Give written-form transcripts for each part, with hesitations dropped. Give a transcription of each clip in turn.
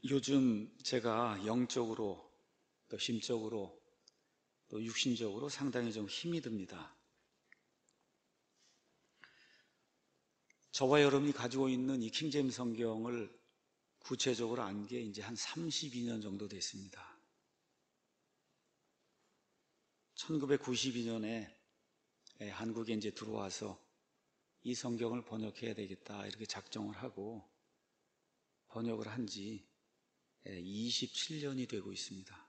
요즘 제가 영적으로 또 심적으로 또 육신적으로 상당히 좀 힘이 듭니다. 저와 여러분이 가지고 있는 이 킹제임스 성경을 구체적으로 안 게 이제 한 32년 정도 됐습니다. 1992년에 한국에 이제 들어와서 이 성경을 번역해야 되겠다 이렇게 작정을 하고 번역을 한 지 27년이 되고 있습니다.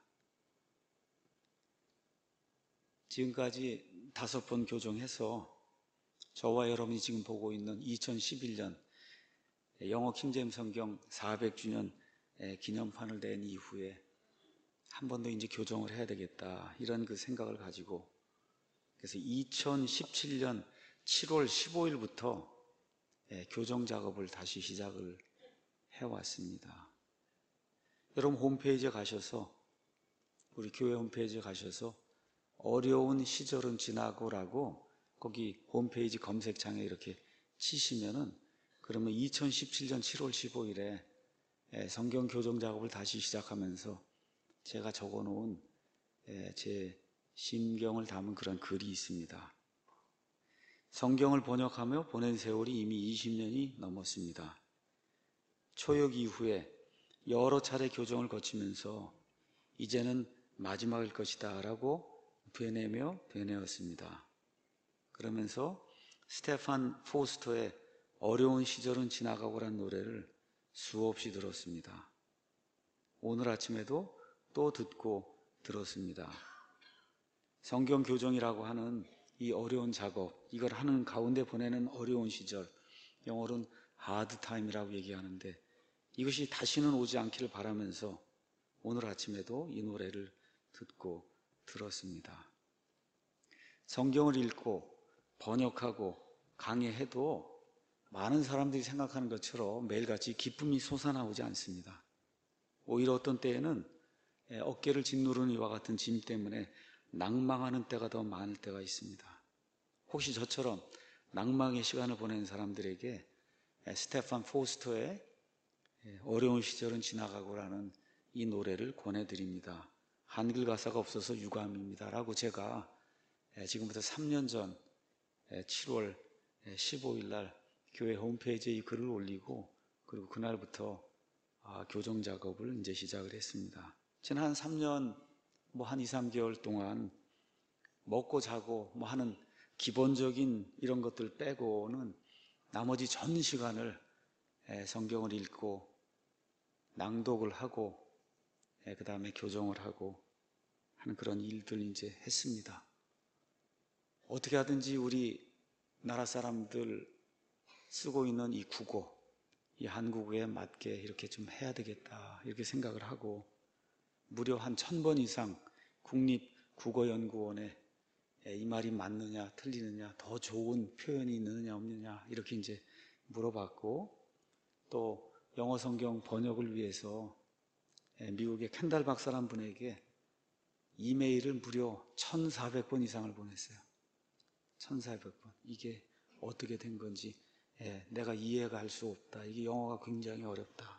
지금까지 5번 교정해서 저와 여러분이 지금 보고 있는 2011년 영어 킹제임스 성경 400주년 기념판을 낸 이후에 한 번 더 이제 교정을 해야 되겠다 이런 그 생각을 가지고, 그래서 2017년 7월 15일부터 교정 작업을 다시 시작을 해왔습니다. 여러분 홈페이지에 가셔서, 우리 교회 홈페이지에 가셔서 어려운 시절은 지나고라고 거기 홈페이지 검색창에 이렇게 치시면은, 그러면 2017년 7월 15일에 성경 교정 작업을 다시 시작하면서 제가 적어 놓은 제 심경을 담은 그런 글이 있습니다. 성경을 번역하며 보낸 세월이 이미 20년이 넘었습니다. 초역 이후에 여러 차례 교정을 거치면서 이제는 마지막일 것이다 라고 되뇌었습니다. 그러면서 스테판 포스터의 어려운 시절은 지나가고라는 노래를 수없이 들었습니다. 오늘 아침에도 또 듣고 들었습니다. 성경 교정이라고 하는 이 어려운 작업, 이걸 하는 가운데 보내는 어려운 시절, 영어로는 hard time이라고 얘기하는데, 이것이 다시는 오지 않기를 바라면서 오늘 아침에도 이 노래를 듣고 들었습니다. 성경을 읽고 번역하고 강의해도 많은 사람들이 생각하는 것처럼 매일같이 기쁨이 솟아나오지 않습니다. 오히려 어떤 때에는 어깨를 짓누르는 이와 같은 짐 때문에 낭망하는 때가 더 많을 때가 있습니다. 혹시 저처럼 낭망의 시간을 보내는 사람들에게 스테판 포스터의 어려운 시절은 지나가고라는 이 노래를 권해드립니다. 한글 가사가 없어서 유감입니다 라고 제가 지금부터 3년 전 7월 15일 날 교회 홈페이지에 이 글을 올리고, 그리고 그날부터 교정 작업을 이제 시작을 했습니다. 지난 한 3년 한 2, 3개월 동안 먹고 자고 하는 기본적인 이런 것들 빼고는 나머지 전 시간을 성경을 읽고 낭독을 하고 그 다음에 교정을 하고 하는 그런 일들 이제 했습니다. 어떻게 하든지 우리 나라 사람들 쓰고 있는 이 국어, 이 한국어에 맞게 이렇게 좀 해야 되겠다 이렇게 생각을 하고, 무려 한 1000번 이상 국립국어연구원에 이 말이 맞느냐 틀리느냐, 더 좋은 표현이 있느냐 없느냐 이렇게 이제 물어봤고, 또 영어 성경 번역을 위해서 미국의 켄달 박사라는 분에게 이메일을 무려 1400번 이상을 보냈어요. 1400번. 이게 어떻게 된 건지 내가 이해가 할 수 없다. 이게 영어가 굉장히 어렵다.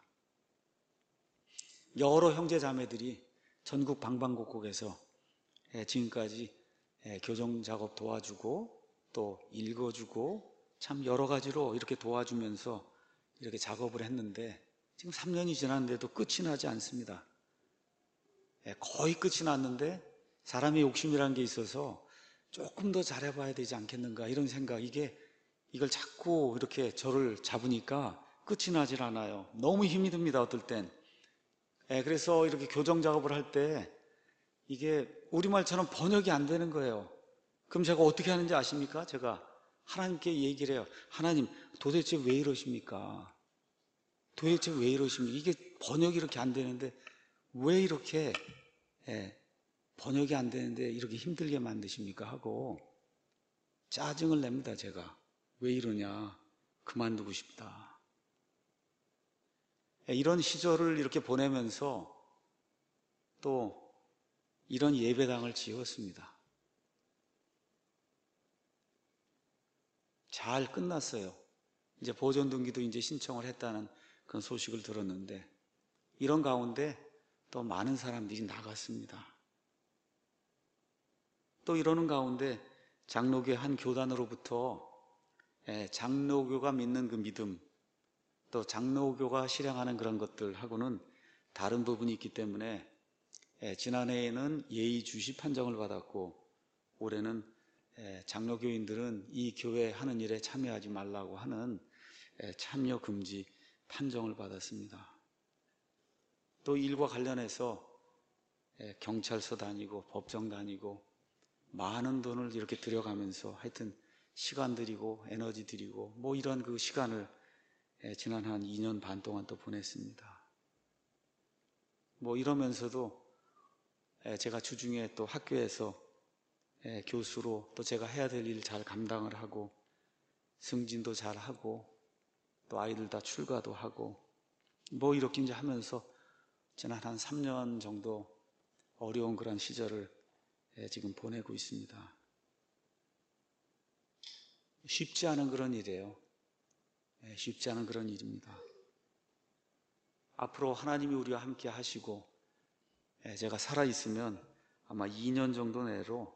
여러 형제 자매들이 전국 방방곡곡에서 지금까지 교정 작업 도와주고 또 읽어주고 참 여러 가지로 이렇게 도와주면서 이렇게 작업을 했는데, 지금 3년이 지났는데도 끝이 나지 않습니다. 거의 끝이 났는데 사람의 욕심이라는 게 있어서 조금 더 잘해봐야 되지 않겠는가 이런 생각, 이걸 자꾸 이렇게 저를 잡으니까 끝이 나질 않아요. 너무 힘이 듭니다, 어떨 땐. 그래서 이렇게 교정 작업을 할 때 이게 우리말처럼 번역이 안 되는 거예요. 그럼 제가 어떻게 하는지 아십니까? 제가 하나님께 얘기를 해요. 하나님, 도대체 왜 이러십니까? 도대체 왜 이러십니까? 이게 번역이 이렇게 안 되는데 왜 이렇게 번역이 안 되는데 이렇게 힘들게 만드십니까? 하고 짜증을 냅니다, 제가. 왜 이러냐? 그만두고 싶다. 이런 시절을 이렇게 보내면서 또 이런 예배당을 지었습니다. 잘 끝났어요. 이제 보존 등기도 이제 신청을 했다는 그런 소식을 들었는데, 이런 가운데 또 많은 사람들이 나갔습니다. 또 이러는 가운데 장로교 한 교단으로부터 장로교가 믿는 그 믿음, 또 장로교가 실행하는 그런 것들하고는 다른 부분이 있기 때문에 지난해에는 예의주시 판정을 받았고, 올해는 장로교인들은 이 교회 하는 일에 참여하지 말라고 하는 참여 금지 판정을 받았습니다. 또 일과 관련해서 경찰서 다니고 법정 다니고 많은 돈을 이렇게 들여가면서 하여튼 시간 들이고 에너지 들이고 뭐 이런 그 시간을 지난 한 2년 반 동안 또 보냈습니다. 뭐 이러면서도 제가 주중에 또 학교에서 교수로 또 제가 해야 될 일 잘 감당을 하고 승진도 잘 하고 또 아이들 다 출가도 하고 뭐 이렇게 이제 하면서 지난 한 3년 정도 어려운 그런 시절을 지금 보내고 있습니다. 쉽지 않은 그런 일이에요. 쉽지 않은 그런 일입니다. 앞으로 하나님이 우리와 함께 하시고 제가 살아있으면 아마 2년 정도 내로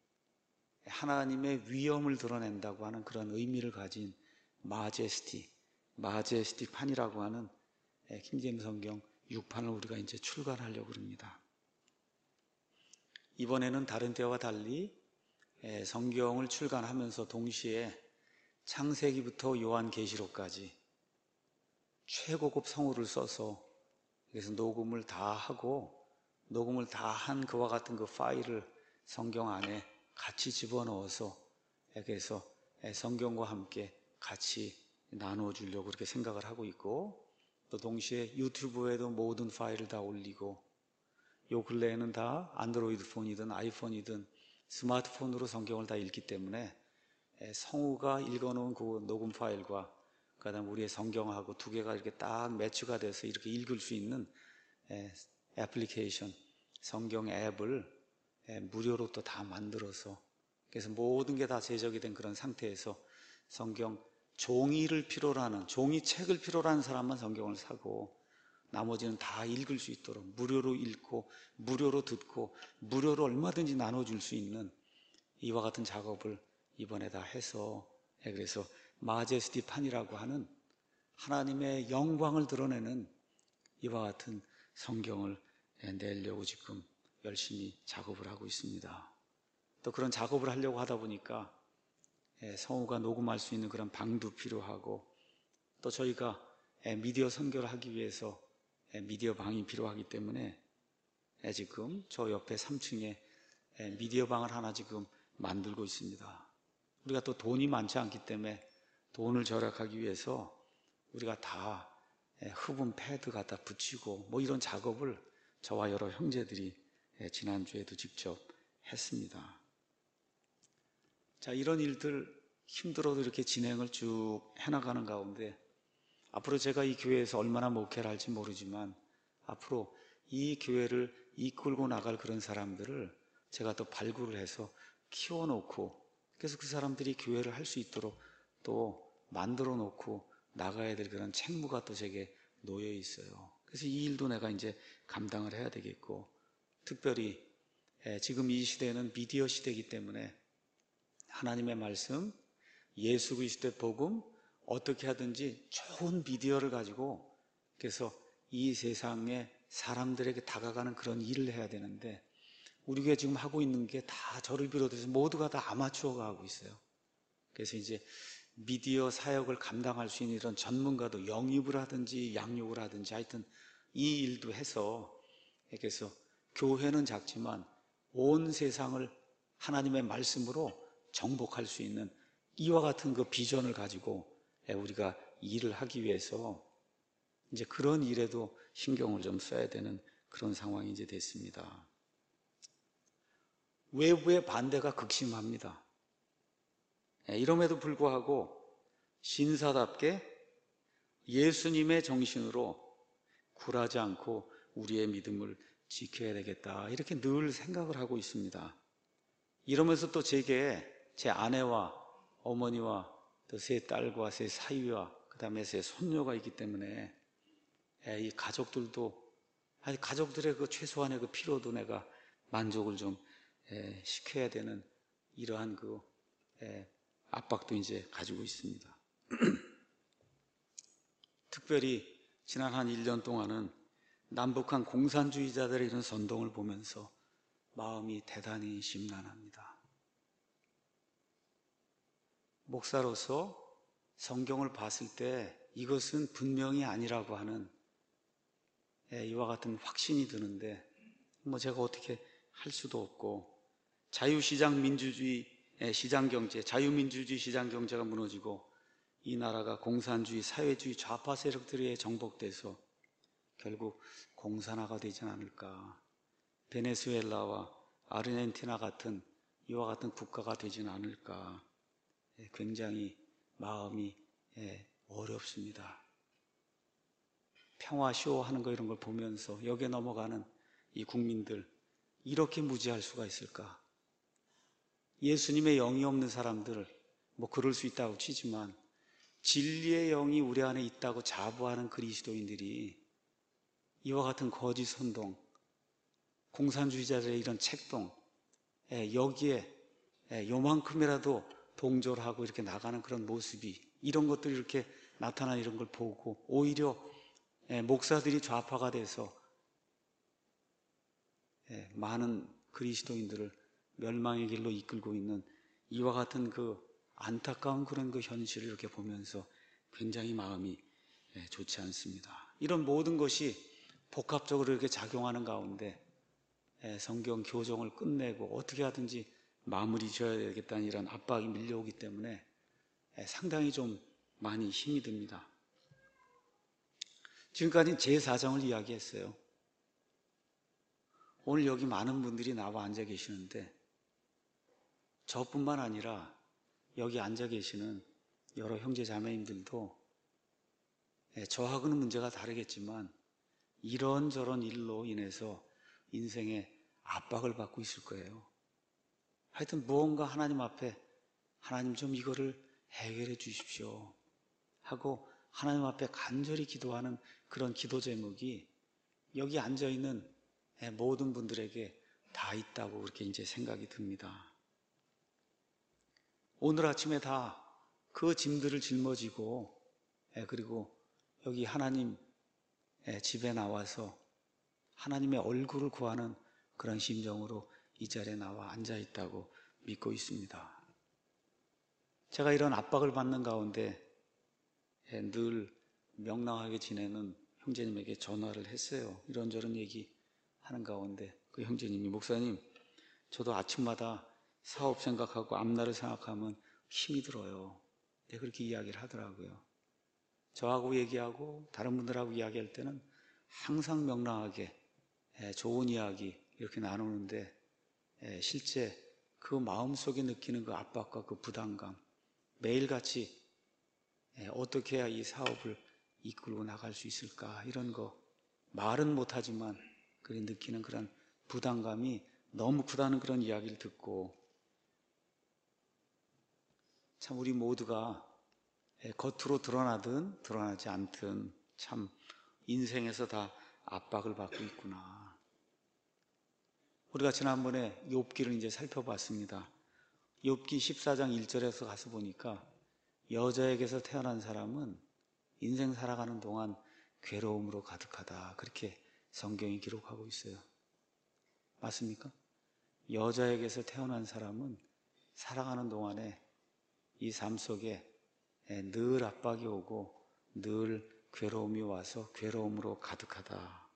하나님의 위엄을 드러낸다고 하는 그런 의미를 가진 마제스틱 판이라고 하는 킹제임스 성경 6판을 우리가 이제 출간하려고 합니다. 이번에는 다른 때와 달리 성경을 출간하면서 동시에 창세기부터 요한계시록까지 최고급 성우를 써서 그래서 녹음을 다 하고 녹음을 다 한 그와 같은 그 파일을 성경 안에 같이 집어넣어서 그래서 성경과 함께 같이 나누어 주려고 그렇게 생각을 하고 있고, 또 동시에 유튜브에도 모든 파일을 다 올리고, 요 근래에는 다 안드로이드 폰이든 아이폰이든 스마트폰으로 성경을 다 읽기 때문에 성우가 읽어놓은 그 녹음 파일과 그다음 우리의 성경하고 두 개가 이렇게 딱 매치가 돼서 이렇게 읽을 수 있는 애플리케이션, 성경 앱을 무료로 또 다 만들어서, 그래서 모든 게 다 제적이 된 그런 상태에서 성경 종이를 필요로 하는, 종이책을 필요로 하는 사람만 성경을 사고 나머지는 다 읽을 수 있도록 무료로 읽고 무료로 듣고 무료로 얼마든지 나눠줄 수 있는 이와 같은 작업을 이번에 다 해서, 그래서 마제스티 판이라고 하는 하나님의 영광을 드러내는 이와 같은 성경을 내려고 지금 열심히 작업을 하고 있습니다. 또 그런 작업을 하려고 하다 보니까 성우가 녹음할 수 있는 그런 방도 필요하고, 또 저희가 미디어 선교를 하기 위해서 미디어 방이 필요하기 때문에 지금 저 옆에 3층에 미디어 방을 하나 지금 만들고 있습니다. 우리가 또 돈이 많지 않기 때문에 돈을 절약하기 위해서 우리가 다 흡음 패드 갖다 붙이고 뭐 이런 작업을 저와 여러 형제들이 지난주에도 직접 했습니다. 자, 이런 일들 힘들어도 이렇게 진행을 쭉 해나가는 가운데 앞으로 제가 이 교회에서 얼마나 목회를 할지 모르지만 앞으로 이 교회를 이끌고 나갈 그런 사람들을 제가 또 발굴을 해서 키워놓고, 그래서 그 사람들이 교회를 할 수 있도록 또 만들어 놓고 나가야 될 그런 책무가 또 제게 놓여 있어요. 그래서 이 일도 내가 이제 감당을 해야 되겠고, 특별히 지금 이 시대는 미디어 시대이기 때문에 하나님의 말씀, 예수 그리스도의 복음, 어떻게 하든지 좋은 미디어를 가지고 그래서 이 세상에 사람들에게 다가가는 그런 일을 해야 되는데, 우리 교회 지금 하고 있는 게 다 저를 비롯해서 모두가 다 아마추어가 하고 있어요. 그래서 이제 미디어 사역을 감당할 수 있는 이런 전문가도 영입을 하든지 양육을 하든지 하여튼 이 일도 해서, 그래서 교회는 작지만 온 세상을 하나님의 말씀으로 정복할 수 있는 이와 같은 그 비전을 가지고 우리가 일을 하기 위해서 이제 그런 일에도 신경을 좀 써야 되는 그런 상황이 이제 됐습니다. 외부의 반대가 극심합니다. 이럼에도 불구하고 신사답게 예수님의 정신으로 굴하지 않고 우리의 믿음을 지켜야 되겠다, 이렇게 늘 생각을 하고 있습니다. 이러면서 또 제게 제 아내와 어머니와 또 세 딸과 세 사위와 그 다음에 세 손녀가 있기 때문에 이 가족들도 아니, 가족들의 그 최소한의 그 필요도 내가 만족을 좀 시켜야 되는 이러한 그 압박도 이제 가지고 있습니다. 특별히 지난 한 1년 동안은 남북한 공산주의자들의 이런 선동을 보면서 마음이 대단히 심란합니다. 목사로서 성경을 봤을 때 이것은 분명히 아니라고 하는 이와 같은 확신이 드는데 제가 어떻게 할 수도 없고, 자유시장 민주주의 시장경제, 자유민주주의 시장경제가 무너지고 이 나라가 공산주의, 사회주의 좌파 세력들에 정복돼서 결국 공산화가 되지 않을까, 베네수엘라와 아르헨티나 같은 이와 같은 국가가 되지는 않을까, 굉장히 마음이 어렵습니다. 평화쇼 하는 거 이런 걸 보면서 여기에 넘어가는 이 국민들, 이렇게 무지할 수가 있을까? 예수님의 영이 없는 사람들, 그럴 수 있다고 치지만 진리의 영이 우리 안에 있다고 자부하는 그리스도인들이 이와 같은 거짓 선동, 공산주의자들의 이런 책동, 여기에 요만큼이라도 동조를 하고 이렇게 나가는 그런 모습이, 이런 것들이 이렇게 나타나는 이런 걸 보고 오히려 목사들이 좌파가 돼서 많은 그리스도인들을 멸망의 길로 이끌고 있는 이와 같은 그 안타까운 그런 그 현실을 이렇게 보면서 굉장히 마음이 좋지 않습니다. 이런 모든 것이 복합적으로 이렇게 작용하는 가운데 성경 교정을 끝내고 어떻게 하든지 마무리 지어야 되겠다는 이런 압박이 밀려오기 때문에 상당히 좀 많이 힘이 듭니다. 지금까지 제 사정을 이야기했어요. 오늘 여기 많은 분들이 나와 앉아 계시는데 저뿐만 아니라 여기 앉아 계시는 여러 형제 자매님들도 저하고는 문제가 다르겠지만 이런저런 일로 인해서 인생에 압박을 받고 있을 거예요. 하여튼 무언가 하나님 앞에 하나님 좀 이거를 해결해 주십시오 하고 하나님 앞에 간절히 기도하는 그런 기도 제목이 여기 앉아있는 모든 분들에게 다 있다고 그렇게 이제 생각이 듭니다. 오늘 아침에 다 그 짐들을 짊어지고 그리고 여기 하나님 집에 나와서 하나님의 얼굴을 구하는 그런 심정으로 이 자리에 나와 앉아 있다고 믿고 있습니다. 제가 이런 압박을 받는 가운데 늘 명랑하게 지내는 형제님에게 전화를 했어요. 이런저런 얘기하는 가운데 그 형제님이, 목사님, 저도 아침마다 사업 생각하고 앞날을 생각하면 힘이 들어요. 그렇게 이야기를 하더라고요. 저하고 얘기하고 다른 분들하고 이야기할 때는 항상 명랑하게 좋은 이야기 이렇게 나누는데 실제 그 마음속에 느끼는 그 압박과 그 부담감, 매일같이 어떻게 해야 이 사업을 이끌고 나갈 수 있을까, 이런 거 말은 못하지만 그렇게 느끼는 그런 부담감이 너무 크다는 그런 이야기를 듣고, 참 우리 모두가 겉으로 드러나든 드러나지 않든 참 인생에서 다 압박을 받고 있구나. 우리가 지난번에 욥기를 이제 살펴봤습니다. 욥기 14장 1절에서 가서 보니까 여자에게서 태어난 사람은 인생 살아가는 동안 괴로움으로 가득하다, 그렇게 성경이 기록하고 있어요. 맞습니까? 여자에게서 태어난 사람은 살아가는 동안에 이 삶 속에 늘 압박이 오고 늘 괴로움이 와서 괴로움으로 가득하다.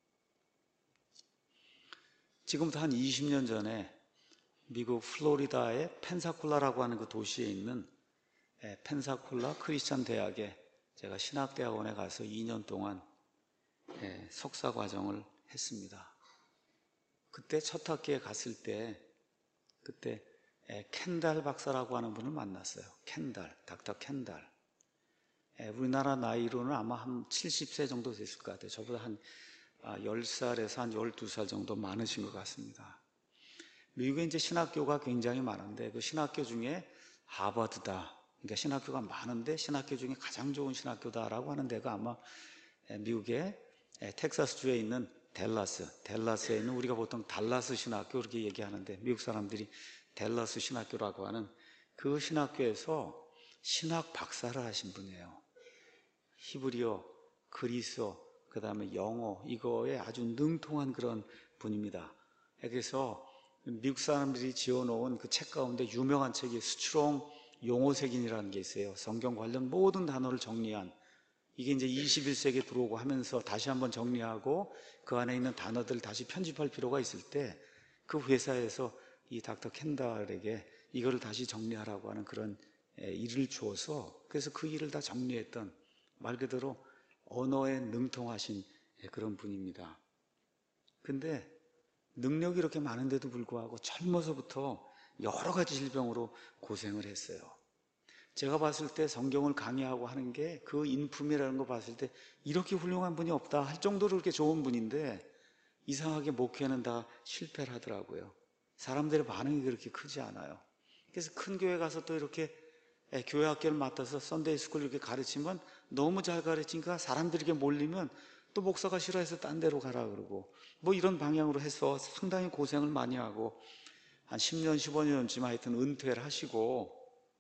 지금부터 한 20년 전에 미국 플로리다의 펜사콜라라고 하는 그 도시에 있는 펜사콜라 크리스찬 대학에 제가 신학대학원에 가서 2년 동안 석사 과정을 했습니다. 그때 첫 학기에 갔을 때 그때 켄달 박사라고 하는 분을 만났어요. 닥터 켄달. 우리나라 나이로는 아마 한 70세 정도 됐을 것 같아요. 저보다 한 10살에서 한 12살 정도 많으신 것 같습니다. 미국에 이제 신학교가 굉장히 많은데 그 신학교 중에 하버드다, 그러니까 신학교가 많은데 신학교 중에 가장 좋은 신학교다라고 하는 데가 아마 미국의 텍사스주에 있는 댈라스에 있는 우리가 보통 달라스 신학교 그렇게 얘기하는데 미국 사람들이 댈라스 신학교라고 하는 그 신학교에서 신학 박사를 하신 분이에요. 히브리어, 그리스어, 그 다음에 영어 이거에 아주 능통한 그런 분입니다. 그래서 미국 사람들이 지어놓은 그 책 가운데 유명한 책이 스트롱 용어색인이라는 게 있어요. 성경 관련 모든 단어를 정리한, 이게 이제 21세기에 들어오고 하면서 다시 한번 정리하고 그 안에 있는 단어들을 다시 편집할 필요가 있을 때 그 회사에서 이 닥터 켄달에게 이거를 다시 정리하라고 하는 그런 일을 주어서, 그래서 그 일을 다 정리했던, 말 그대로 언어에 능통하신 그런 분입니다. 근데 능력이 이렇게 많은데도 불구하고 젊어서부터 여러 가지 질병으로 고생을 했어요. 제가 봤을 때 성경을 강의하고 하는 게 그 인품이라는 거 봤을 때 이렇게 훌륭한 분이 없다 할 정도로 그렇게 좋은 분인데 이상하게 목회는 다 실패를 하더라고요. 사람들의 반응이 그렇게 크지 않아요. 그래서 큰 교회 가서 또 이렇게 교회 학교를 맡아서 썬데이 스쿨 이렇게 가르치면 너무 잘 가르치니까 사람들에게 몰리면 또 목사가 싫어해서 딴 데로 가라 그러고 뭐 이런 방향으로 해서 상당히 고생을 많이 하고 한 10년 15년쯤 하여튼 은퇴를 하시고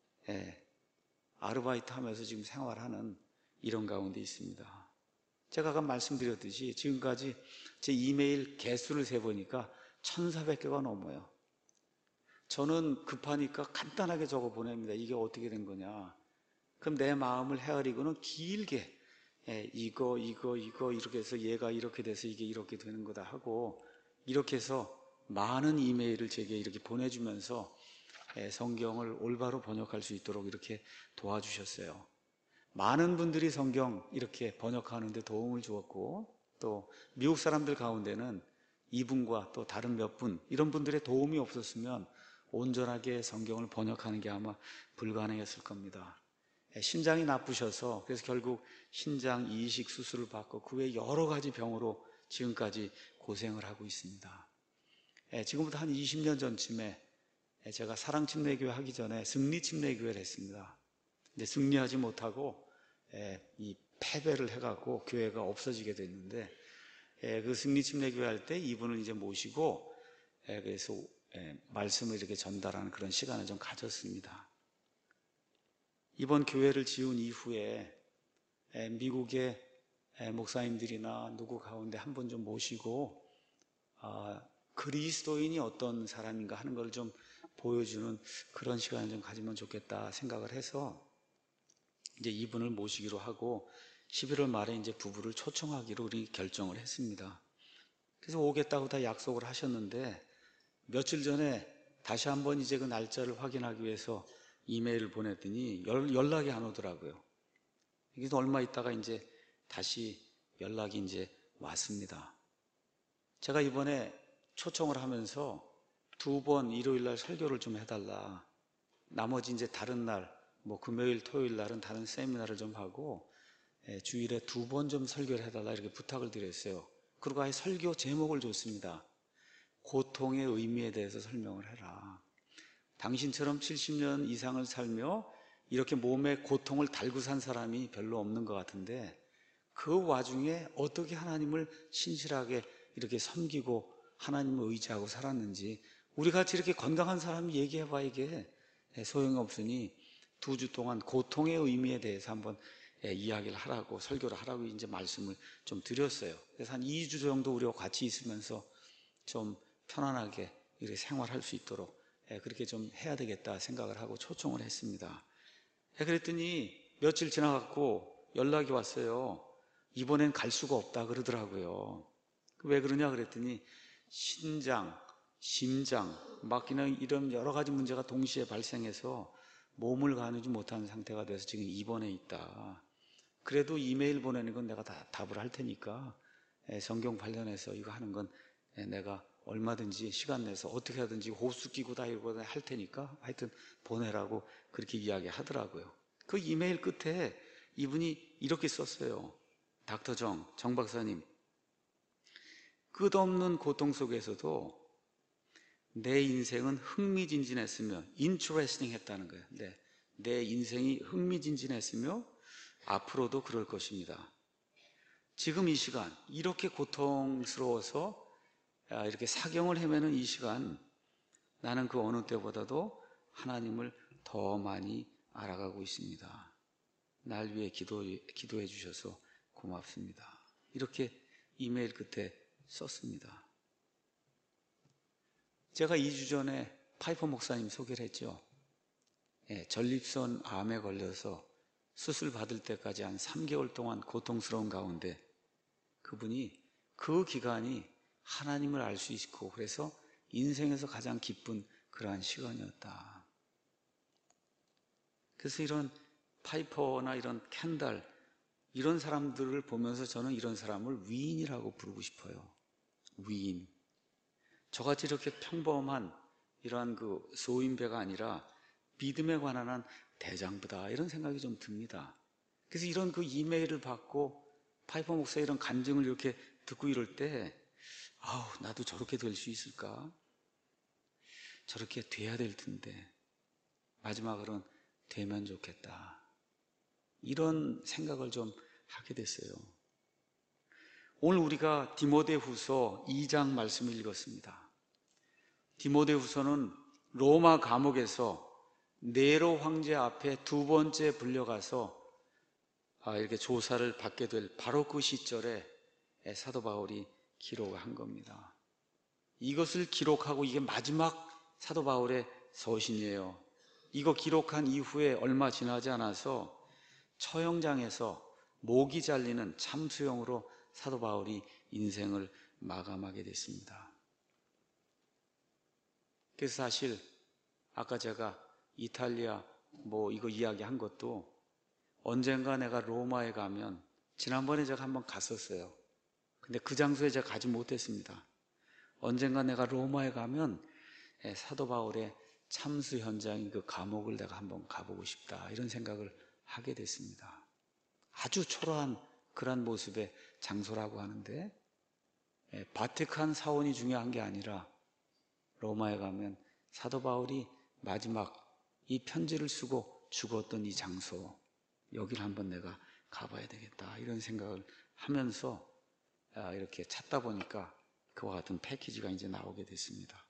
아르바이트 하면서 지금 생활하는 이런 가운데 있습니다. 제가 아까 말씀드렸듯이 지금까지 제 이메일 개수를 세보니까 1,400개가 넘어요. 저는 급하니까 간단하게 적어 보냅니다. 이게 어떻게 된 거냐. 그럼 내 마음을 헤아리고는 길게 이거 이렇게 해서 얘가 이렇게 돼서 이게 이렇게 되는 거다 하고 이렇게 해서 많은 이메일을 제게 이렇게 보내주면서 성경을 올바로 번역할 수 있도록 이렇게 도와주셨어요. 많은 분들이 성경 이렇게 번역하는데 도움을 주었고 또 미국 사람들 가운데는 이분과 또 다른 몇 분 이런 분들의 도움이 없었으면 온전하게 성경을 번역하는 게 아마 불가능했을 겁니다. 신장이 나쁘셔서 그래서 결국 신장 이식 수술을 받고 그 외에 여러 가지 병으로 지금까지 고생을 하고 있습니다. 지금부터 한 20년 전쯤에 제가 사랑침례교회 하기 전에 승리침례교회를 했습니다. 근데 승리하지 못하고 이 패배를 해갖고 교회가 없어지게 됐는데 그 승리침례교회 할 때 이분을 이제 모시고 그래서 말씀을 이렇게 전달하는 그런 시간을 좀 가졌습니다. 이번 교회를 지은 이후에 미국의 목사님들이나 누구 가운데 한 분 좀 모시고 그리스도인이 어떤 사람인가 하는 걸 좀 보여주는 그런 시간을 좀 가지면 좋겠다 생각을 해서 이제 이분을 모시기로 하고 11월 말에 이제 부부를 초청하기로 우리 결정을 했습니다. 그래서 오겠다고 다 약속을 하셨는데 며칠 전에 다시 한번 이제 그 날짜를 확인하기 위해서 이메일을 보냈더니 연락이 안 오더라고요. 그래서 얼마 있다가 이제 다시 연락이 이제 왔습니다. 제가 이번에 초청을 하면서 2번 일요일 날 설교를 좀 해달라. 나머지 이제 다른 날, 뭐 금요일, 토요일 날은 다른 세미나를 좀 하고 주일에 2번 좀 설교를 해달라 이렇게 부탁을 드렸어요. 그리고 아예 설교 제목을 줬습니다. 고통의 의미에 대해서 설명을 해라. 당신처럼 70년 이상을 살며 이렇게 몸에 고통을 달고 산 사람이 별로 없는 것 같은데 그 와중에 어떻게 하나님을 신실하게 이렇게 섬기고 하나님을 의지하고 살았는지 우리같이 이렇게 건강한 사람이 얘기해봐 이게 소용이 없으니 2주 동안 고통의 의미에 대해서 한번 이야기를 하라고 설교를 하라고 이제 말씀을 좀 드렸어요. 그래서 한 2주 정도 우리와 같이 있으면서 좀 편안하게 이렇게 생활할 수 있도록 그렇게 좀 해야 되겠다 생각을 하고 초청을 했습니다. 그랬더니 며칠 지나갔고 연락이 왔어요. 이번엔 갈 수가 없다 그러더라고요. 왜 그러냐 그랬더니 신장, 심장, 막 그냥 이런 여러 가지 문제가 동시에 발생해서 몸을 가누지 못하는 상태가 돼서 지금 입원해 있다. 그래도 이메일 보내는 건 내가 다 답을 할 테니까 성경 관련해서 이거 하는 건 내가 얼마든지 시간 내서 어떻게 하든지 호수 끼고 다 이러고 할 테니까 하여튼 보내라고 그렇게 이야기하더라고요. 그 이메일 끝에 이분이 이렇게 썼어요. 닥터 정 박사님, 끝없는 고통 속에서도 내 인생은 흥미진진했으며 interesting 했다는 거예요. 내 인생이 흥미진진했으며 앞으로도 그럴 것입니다. 지금 이 시간 이렇게 고통스러워서 이렇게 사경을 헤매는 이 시간, 나는 그 어느 때보다도 하나님을 더 많이 알아가고 있습니다. 날 위해 기도해 주셔서 고맙습니다. 이렇게 이메일 끝에 썼습니다. 제가 2주 전에 파이퍼 목사님 소개를 했죠. 전립선 암에 걸려서 수술 받을 때까지 한 3개월 동안 고통스러운 가운데 그분이 그 기간이 하나님을 알 수 있고, 그래서 인생에서 가장 기쁜 그러한 시간이었다. 그래서 이런 파이퍼나 이런 캔달, 이런 사람들을 보면서 저는 이런 사람을 위인이라고 부르고 싶어요. 위인. 저같이 이렇게 평범한 이러한 그 소인배가 아니라 믿음에 관한 한 대장부다, 이런 생각이 좀 듭니다. 그래서 이런 그 이메일을 받고 파이퍼 목사의 이런 간증을 이렇게 듣고 이럴 때, 나도 저렇게 될 수 있을까? 저렇게 돼야 될 텐데 마지막으로는 되면 좋겠다, 이런 생각을 좀 하게 됐어요. 오늘 우리가 디모데후서 2장 말씀을 읽었습니다. 디모데후서는 로마 감옥에서 네로 황제 앞에 두 번째 불려가서 이렇게 조사를 받게 될 바로 그 시절에 사도 바울이 기록한 겁니다. 이것을 기록하고, 이게 마지막 사도 바울의 서신이에요. 이거 기록한 이후에 얼마 지나지 않아서 처형장에서 목이 잘리는 참수형으로 사도 바울이 인생을 마감하게 됐습니다. 그래서 사실 아까 제가 이탈리아 이거 이야기한 것도, 언젠가 내가 로마에 가면, 지난번에 제가 한번 갔었어요. 근데 그 장소에 제가 가지 못했습니다. 언젠가 내가 로마에 가면 사도 바울의 참수 현장인 그 감옥을 내가 한번 가보고 싶다, 이런 생각을 하게 됐습니다. 아주 초라한 그런 모습의 장소라고 하는데, 바티칸 사원이 중요한 게 아니라 로마에 가면 사도 바울이 마지막 이 편지를 쓰고 죽었던 이 장소, 여기를 한번 내가 가봐야 되겠다, 이런 생각을 하면서 이렇게 찾다 보니까 그와 같은 패키지가 이제 나오게 됐습니다.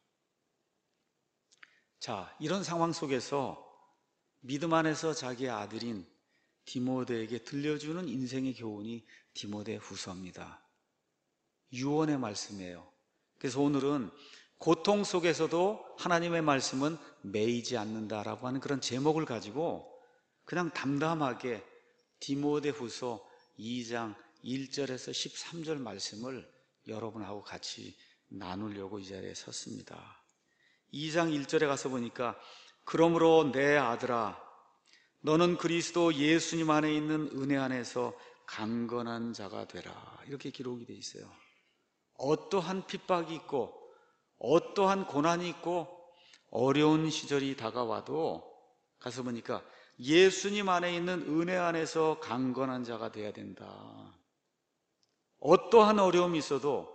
자, 이런 상황 속에서 믿음 안에서 자기의 아들인 디모데에게 들려주는 인생의 교훈이 디모데후서입니다. 유언의 말씀이에요. 그래서 오늘은 고통 속에서도 하나님의 말씀은 매이지 않는다라고 하는 그런 제목을 가지고 그냥 담담하게 디모데후서 2장 1절에서 13절 말씀을 여러분하고 같이 나누려고 이 자리에 섰습니다. 2장 1절에 가서 보니까, 그러므로 내 아들아, 너는 그리스도 예수님 안에 있는 은혜 안에서 강건한 자가 되라, 이렇게 기록이 되어 있어요. 어떠한 핍박이 있고 어떠한 고난이 있고 어려운 시절이 다가와도 가서 보니까 예수님 안에 있는 은혜 안에서 강건한 자가 되어야 된다. 어떠한 어려움이 있어도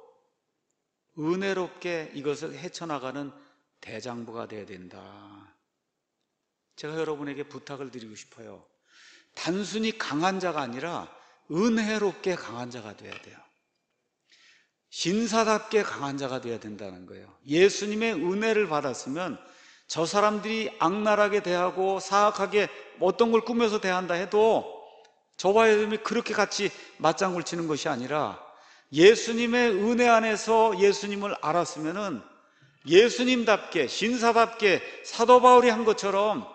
은혜롭게 이것을 헤쳐나가는 대장부가 되어야 된다. 제가 여러분에게 부탁을 드리고 싶어요. 단순히 강한 자가 아니라 은혜롭게 강한 자가 되어야 돼요. 신사답게 강한 자가 되어야 된다는 거예요. 예수님의 은혜를 받았으면 저 사람들이 악랄하게 대하고 사악하게 어떤 걸 꾸며서 대한다 해도 저와 여러분이 그렇게 같이 맞장구를 치는 것이 아니라, 예수님의 은혜 안에서 예수님을 알았으면은 예수님답게 신사답게 사도 바울이 한 것처럼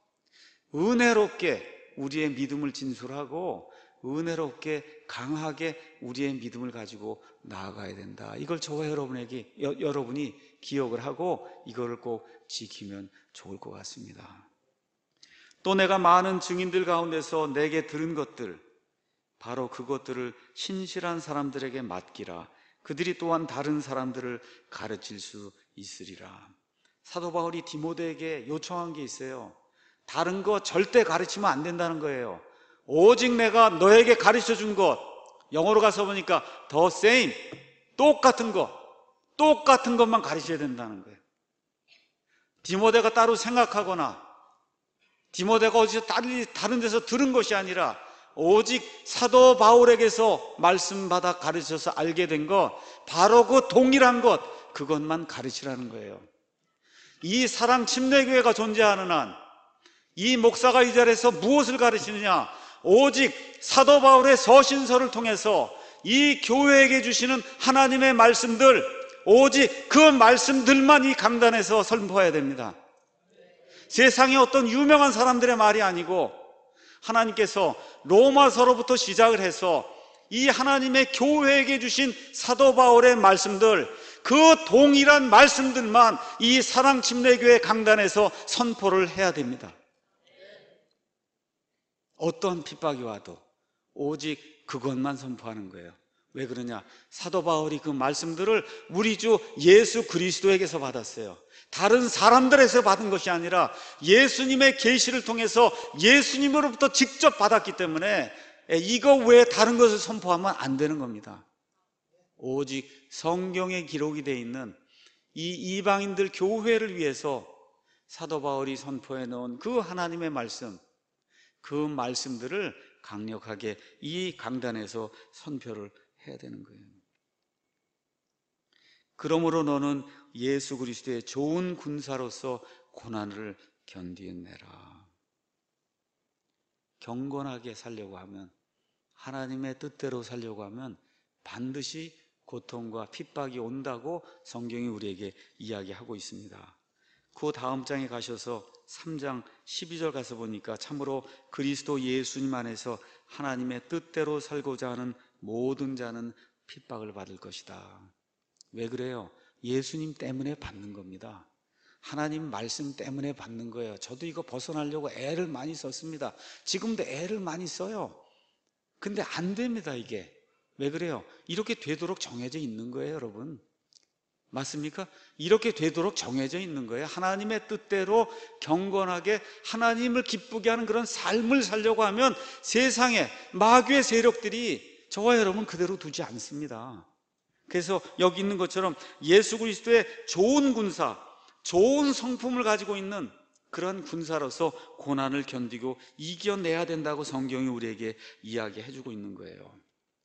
은혜롭게 우리의 믿음을 진술하고 은혜롭게 강하게 우리의 믿음을 가지고 나아가야 된다. 이걸 저와 여러분이 기억을 하고 이거를 꼭 지키면 좋을 것 같습니다. 또 내가 많은 증인들 가운데서 내게 들은 것들, 바로 그것들을 신실한 사람들에게 맡기라. 그들이 또한 다른 사람들을 가르칠 수 있으리라. 사도 바울이 디모데에게 요청한 게 있어요. 다른 거 절대 가르치면 안 된다는 거예요. 오직 내가 너에게 가르쳐 준 것, 영어로 가서 보니까 the same, 똑같은 것만 가르쳐야 된다는 거예요. 디모데가 따로 생각하거나 디모데가 어디서 다른 데서 들은 것이 아니라 오직 사도 바울에게서 말씀 받아 가르쳐서 알게 된 것, 바로 그 동일한 것, 그것만 가르치라는 거예요. 이 사랑 침례교회가 존재하는 한 이 목사가 이 자리에서 무엇을 가르치느냐? 오직 사도 바울의 서신서를 통해서 이 교회에게 주시는 하나님의 말씀들, 오직 그 말씀들만 이 강단에서 선포해야 됩니다. 세상의 어떤 유명한 사람들의 말이 아니고 하나님께서 로마서로부터 시작을 해서 이 하나님의 교회에게 주신 사도 바울의 말씀들, 그 동일한 말씀들만 이 사랑 침례교회 강단에서 선포를 해야 됩니다. 어떤 핍박이 와도 오직 그것만 선포하는 거예요. 왜 그러냐? 사도 바울이 그 말씀들을 우리 주 예수 그리스도에게서 받았어요. 다른 사람들에서 받은 것이 아니라 예수님의 계시를 통해서 예수님으로부터 직접 받았기 때문에 이거 외에 다른 것을 선포하면 안 되는 겁니다. 오직 성경에 기록이 되어 있는 이 이방인들 교회를 위해서 사도 바울이 선포해 놓은 그 하나님의 말씀, 그 말씀들을 강력하게 이 강단에서 선포를 해야 되는 거예요. 그러므로 너는 예수 그리스도의 좋은 군사로서 고난을 견디내라. 경건하게 살려고 하면, 하나님의 뜻대로 살려고 하면 반드시 고통과 핍박이 온다고 성경이 우리에게 이야기하고 있습니다. 그 다음 장에 가셔서 3장 12절 가서 보니까 참으로 그리스도 예수님 안에서 하나님의 뜻대로 살고자 하는 모든 자는 핍박을 받을 것이다. 왜 그래요? 예수님 때문에 받는 겁니다. 하나님 말씀 때문에 받는 거예요. 저도 이거 벗어나려고 애를 많이 썼습니다. 지금도 애를 많이 써요. 근데 안 됩니다, 이게. 왜 그래요? 이렇게 되도록 정해져 있는 거예요, 여러분. 맞습니까? 이렇게 되도록 정해져 있는 거예요. 하나님의 뜻대로 경건하게 하나님을 기쁘게 하는 그런 삶을 살려고 하면 세상에 마귀의 세력들이 저와 여러분 그대로 두지 않습니다. 그래서 여기 있는 것처럼 예수 그리스도의 좋은 군사, 좋은 성품을 가지고 있는 그런 군사로서 고난을 견디고 이겨내야 된다고 성경이 우리에게 이야기해주고 있는 거예요.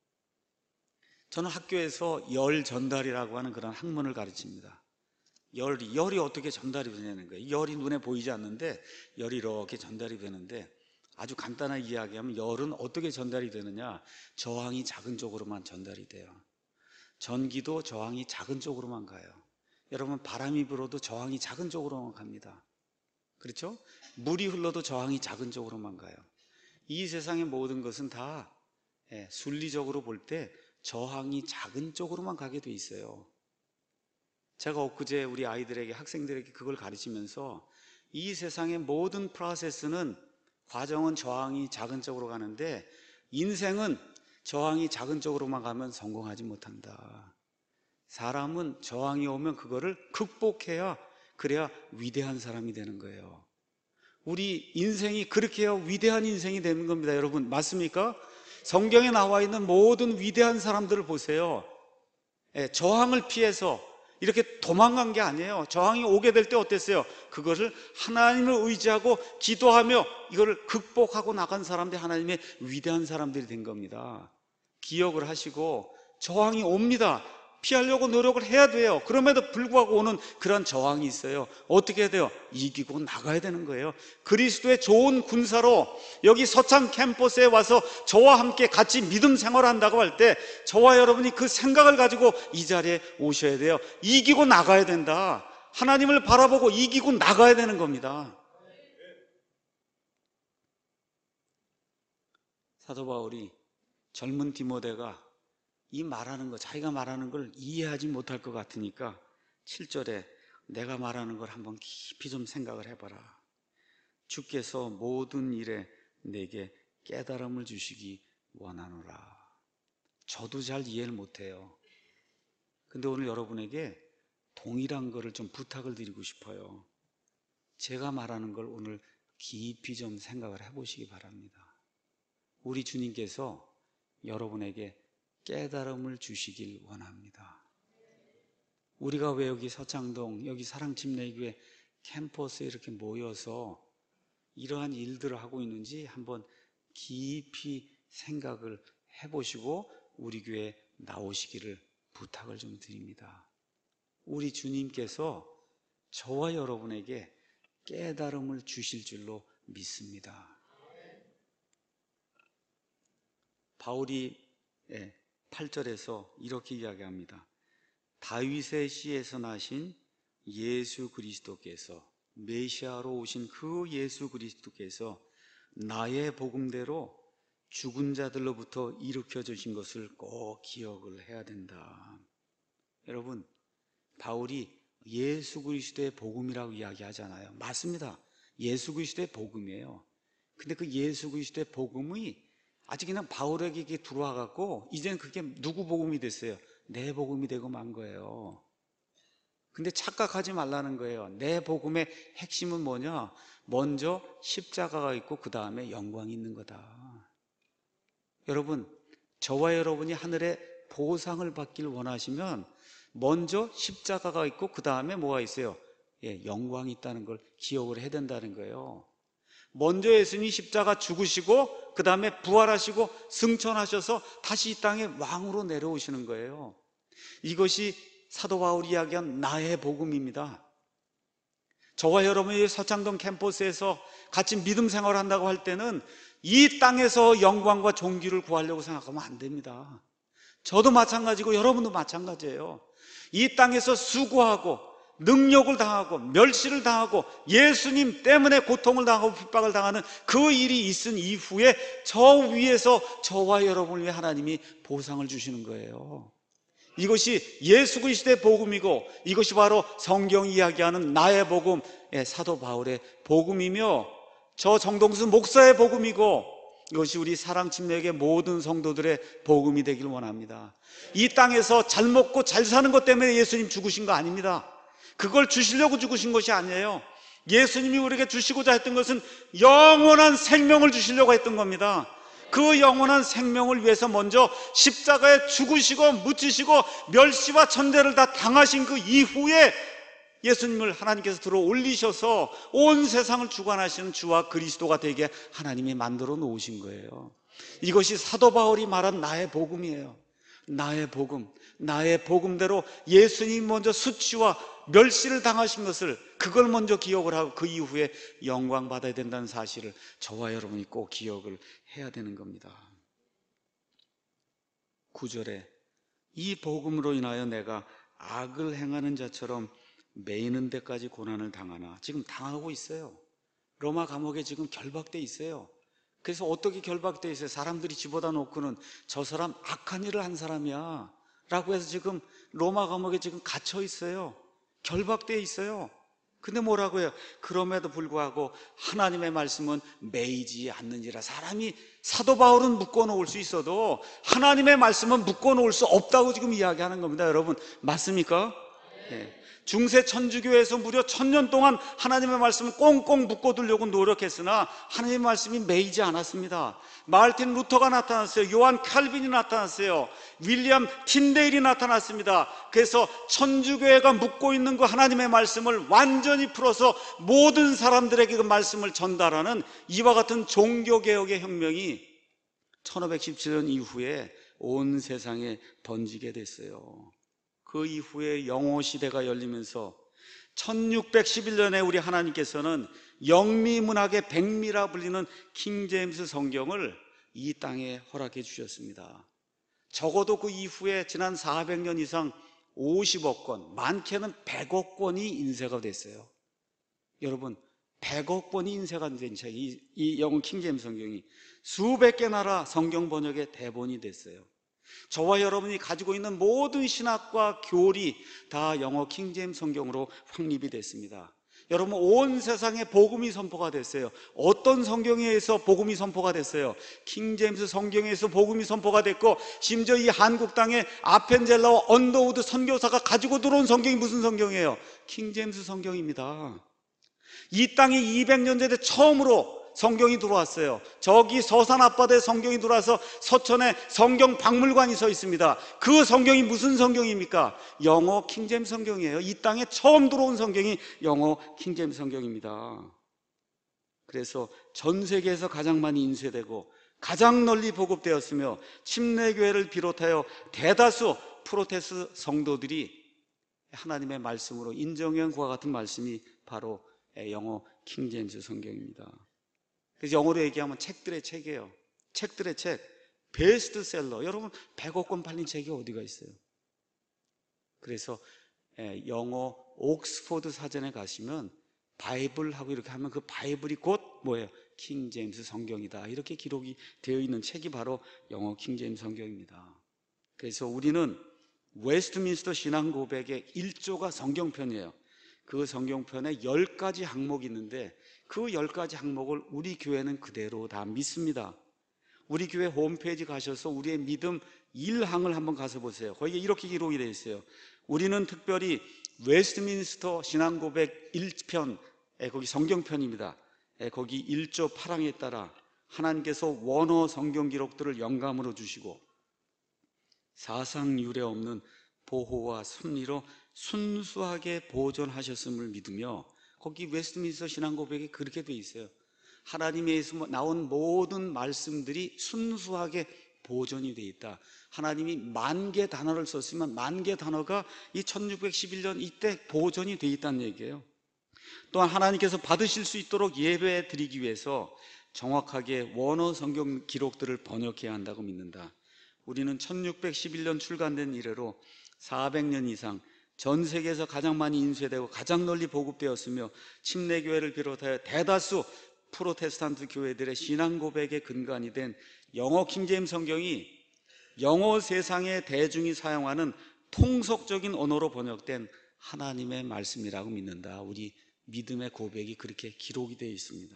저는 학교에서 열 전달이라고 하는 그런 학문을 가르칩니다. 열이 어떻게 전달이 되냐는 거예요. 열이 눈에 보이지 않는데 열이 이렇게 전달이 되는데, 아주 간단하게 이야기하면 열은 어떻게 전달이 되느냐? 저항이 작은 쪽으로만 전달이 돼요. 전기도 저항이 작은 쪽으로만 가요. 여러분, 바람이 불어도 저항이 작은 쪽으로만 갑니다. 그렇죠? 물이 흘러도 저항이 작은 쪽으로만 가요. 이 세상의 모든 것은 다 순리적으로 볼 때 저항이 작은 쪽으로만 가게 돼 있어요. 제가 엊그제 우리 아이들에게, 학생들에게 그걸 가르치면서 이 세상의 모든 프로세스는, 과정은 저항이 작은 쪽으로 가는데 인생은 저항이 작은 쪽으로만 가면 성공하지 못한다. 사람은 저항이 오면 그거를 극복해야, 그래야 위대한 사람이 되는 거예요. 우리 인생이 그렇게 해야 위대한 인생이 되는 겁니다, 여러분. 맞습니까? 성경에 나와 있는 모든 위대한 사람들을 보세요. 저항을 피해서 이렇게 도망간 게 아니에요. 저항이 오게 될 때 어땠어요? 그것을 하나님을 의지하고 기도하며 이거를 극복하고 나간 사람들이 하나님의 위대한 사람들이 된 겁니다. 기억을 하시고, 저항이 옵니다. 피하려고 노력을 해야 돼요. 그럼에도 불구하고 오는 그런 저항이 있어요. 어떻게 해야 돼요? 이기고 나가야 되는 거예요. 그리스도의 좋은 군사로 여기 서창 캠퍼스에 와서 저와 함께 같이 믿음 생활한다고 할 때 저와 여러분이 그 생각을 가지고 이 자리에 오셔야 돼요. 이기고 나가야 된다. 하나님을 바라보고 이기고 나가야 되는 겁니다. 사도 바울이 젊은 디모데가 이 말하는 거, 자기가 말하는 걸 이해하지 못할 것 같으니까 7절에 내가 말하는 걸 한번 깊이 좀 생각을 해봐라. 주께서 모든 일에 내게 깨달음을 주시기 원하노라. 저도 잘 이해를 못해요. 근데 오늘 여러분에게 동일한 거를 좀 부탁을 드리고 싶어요. 제가 말하는 걸 오늘 깊이 좀 생각을 해보시기 바랍니다. 우리 주님께서 여러분에게 깨달음을 주시길 원합니다. 우리가 왜 여기 서창동, 여기 사랑침례교회 캠퍼스에 이렇게 모여서 이러한 일들을 하고 있는지 한번 깊이 생각을 해보시고 우리 교회에 나오시기를 부탁을 좀 드립니다. 우리 주님께서 저와 여러분에게 깨달음을 주실 줄로 믿습니다. 바울이 8절에서 이렇게 이야기합니다. 다윗의 씨에서 나신 예수 그리스도께서, 메시아로 오신 그 예수 그리스도께서 나의 복음대로 죽은 자들로부터 일으켜 주신 것을 꼭 기억을 해야 된다. 여러분, 바울이 예수 그리스도의 복음이라고 이야기하잖아요. 맞습니다. 예수 그리스도의 복음이에요. 근데 그 예수 그리스도의 복음이 아직 그냥 바울에게 들어와 갖고 이제는 그게 누구 복음이 됐어요? 내 복음이 되고 만 거예요. 근데 착각하지 말라는 거예요. 내 복음의 핵심은 뭐냐? 먼저 십자가가 있고 그 다음에 영광이 있는 거다. 여러분, 저와 여러분이 하늘의 보상을 받길 원하시면 먼저 십자가가 있고 그 다음에 뭐가 있어요? 영광이 있다는 걸 기억을 해야 된다는 거예요. 먼저 예수님이 십자가 죽으시고 그 다음에 부활하시고 승천하셔서 다시 이 땅에 왕으로 내려오시는 거예요. 이것이 사도 바울이 이야기한 나의 복음입니다. 저와 여러분이 서창동 캠퍼스에서 같이 믿음 생활을 한다고 할 때는 이 땅에서 영광과 존귀를 구하려고 생각하면 안 됩니다. 저도 마찬가지고 여러분도 마찬가지예요. 이 땅에서 수고하고 능력을 당하고 멸시를 당하고 예수님 때문에 고통을 당하고 핍박을 당하는 그 일이 있은 이후에 저 위에서 저와 여러분을 위해 하나님이 보상을 주시는 거예요. 이것이 예수 그리스도의 복음이고 이것이 바로 성경이 이야기하는 나의 복음, 사도 바울의 복음이며 저 정동수 목사의 복음이고 이것이 우리 사랑침례교회 모든 성도들의 복음이 되길 원합니다. 이 땅에서 잘 먹고 잘 사는 것 때문에 예수님 죽으신 거 아닙니다. 그걸 주시려고 죽으신 것이 아니에요. 예수님이 우리에게 주시고자 했던 것은 영원한 생명을 주시려고 했던 겁니다. 그 영원한 생명을 위해서 먼저 십자가에 죽으시고 묻히시고 멸시와 천대를 다 당하신 그 이후에 예수님을 하나님께서 들어 올리셔서 온 세상을 주관하시는 주와 그리스도가 되게 하나님이 만들어 놓으신 거예요. 이것이 사도 바울이 말한 나의 복음이에요. 나의 복음, 나의 복음대로 예수님이 먼저 수치와 멸시를 당하신 것을 그걸 먼저 기억을 하고 그 이후에 영광 받아야 된다는 사실을 저와 여러분이 꼭 기억을 해야 되는 겁니다. 9절에 이 복음으로 인하여 내가 악을 행하는 자처럼 매이는 데까지 고난을 당하나, 지금 당하고 있어요. 로마 감옥에 지금 결박돼 있어요. 그래서 어떻게 결박돼 있어요? 사람들이 집어다 놓고는 저 사람 악한 일을 한 사람이야 라고 해서 지금 로마 감옥에 지금 갇혀 있어요. 결박돼 있어요. 근데 뭐라고 해요? 그럼에도 불구하고 하나님의 말씀은 매이지 않는지라. 사람이 사도 바울은 묶어놓을 수 있어도 하나님의 말씀은 묶어놓을 수 없다고 지금 이야기하는 겁니다. 여러분 맞습니까? 네. 중세 천주교에서 무려 1000년 동안 하나님의 말씀을 꽁꽁 묶어두려고 노력했으나 하나님의 말씀이 매이지 않았습니다. 마르틴 루터가 나타났어요. 요한 칼빈이 나타났어요. 윌리엄 틴데일이 나타났습니다. 그래서 천주교회가 묶고 있는 그 하나님의 말씀을 완전히 풀어서 모든 사람들에게 그 말씀을 전달하는 이와 같은 종교개혁의 혁명이 1517년 이후에 온 세상에 번지게 됐어요. 그 이후에 영호 시대가 열리면서 1611년에 우리 하나님께서는 영미문학의 백미라 불리는 킹제임스 성경을 이 땅에 허락해 주셨습니다. 적어도 그 이후에 지난 400년 이상 50억 권, 많게는 100억 권이 인쇄가 됐어요. 여러분 100억 권이 인쇄가 된 책이 이 영어 킹제임스 성경이 수백 개 나라 성경 번역의 대본이 됐어요. 저와 여러분이 가지고 있는 모든 신학과 교리 다 영어 킹제임스 성경으로 확립이 됐습니다. 여러분 온 세상에 복음이 선포가 됐어요. 어떤 성경에 의해서 복음이 선포가 됐어요? 킹제임스 성경에서 복음이 선포가 됐고, 심지어 이 한국 땅에 아펜젤라와 언더우드 선교사가 가지고 들어온 성경이 무슨 성경이에요? 킹제임스 성경입니다. 이 땅에 200년 전에 처음으로 성경이 들어왔어요. 저기 서산 앞바다에 성경이 들어와서 서천에 성경 박물관이 서 있습니다. 그 성경이 무슨 성경입니까? 영어 킹제임스 성경이에요. 이 땅에 처음 들어온 성경이 영어 킹제임스 성경입니다. 그래서 전 세계에서 가장 많이 인쇄되고 가장 널리 보급되었으며 침례교회를 비롯하여 대다수 프로테스트 성도들이 하나님의 말씀으로 인정한 그와 같은 말씀이 바로 영어 킹제임스 성경입니다. 그래서 영어로 얘기하면 책들의 책이에요. 책들의 책, 베스트셀러. 여러분 100억 권 팔린 책이 어디가 있어요? 그래서 영어 옥스포드 사전에 가시면 바이블하고 이렇게 하면 그 바이블이 곧 뭐예요? 킹제임스 성경이다, 이렇게 기록이 되어 있는 책이 바로 영어 킹제임스 성경입니다. 그래서 우리는 웨스트민스터 신앙 고백의 1조가 성경편이에요. 그 성경편에 10가지 항목이 있는데 그 10가지 항목을 우리 교회는 그대로 다 믿습니다. 우리 교회 홈페이지 가셔서 우리의 믿음 1항을 한번 가서 보세요. 거기에 이렇게 기록이 되어 있어요. 우리는 특별히 웨스트민스터 신앙 고백 1편, 거기 성경편입니다. 거기 1조 8항에 따라 하나님께서 원어 성경 기록들을 영감으로 주시고 사상 유례 없는 보호와 섭리로 순수하게 보존하셨음을 믿으며, 거기 웨스트민스터 신앙 고백에 그렇게 되어 있어요. 하나님에서 나온 모든 말씀들이 순수하게 보존이 되어 있다. 하나님이 10,000개 단어를 썼으면 10,000개 단어가 이 1611년 이때 보존이 되어 있다는 얘기예요. 또한 하나님께서 받으실 수 있도록 예배 드리기 위해서 정확하게 원어 성경 기록들을 번역해야 한다고 믿는다. 우리는 1611년 출간된 이래로 400년 이상 전 세계에서 가장 많이 인쇄되고 가장 널리 보급되었으며 침례교회를 비롯하여 대다수 프로테스탄트 교회들의 신앙 고백의 근간이 된 영어 킹제임스 성경이 영어 세상의 대중이 사용하는 통속적인 언어로 번역된 하나님의 말씀이라고 믿는다. 우리 믿음의 고백이 그렇게 기록이 되어 있습니다.